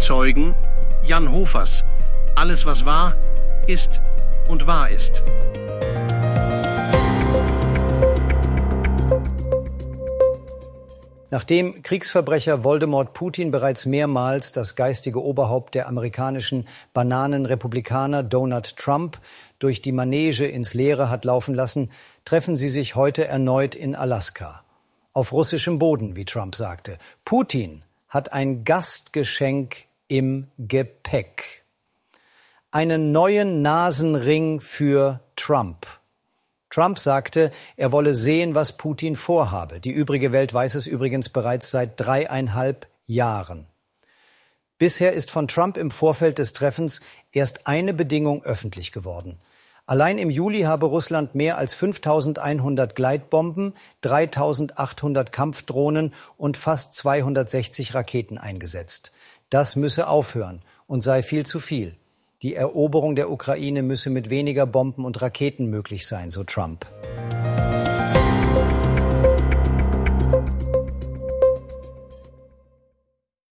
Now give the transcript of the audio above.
Zeugen Jan Hofers. Alles, was war, ist und wahr ist. Nachdem Kriegsverbrecher Voldemort Putin bereits mehrmals das geistige Oberhaupt der amerikanischen Bananenrepublikaner Donald Trump durch die Manege ins Leere hat laufen lassen, treffen sie sich heute erneut in Alaska. Auf russischem Boden, wie Trump sagte. Putin hat ein Gastgeschenk im Gepäck. Einen neuen Nasenring für Trump. Trump sagte, er wolle sehen, was Putin vorhabe. Die übrige Welt weiß es übrigens bereits seit 3,5 Jahren. Bisher ist von Trump im Vorfeld des Treffens erst eine Bedingung öffentlich geworden. Allein im Juli habe Russland mehr als 5.100 Gleitbomben, 3.800 Kampfdrohnen und fast 260 Raketen eingesetzt. Das müsse aufhören und sei viel zu viel. Die Eroberung der Ukraine müsse mit weniger Bomben und Raketen möglich sein, so Trump.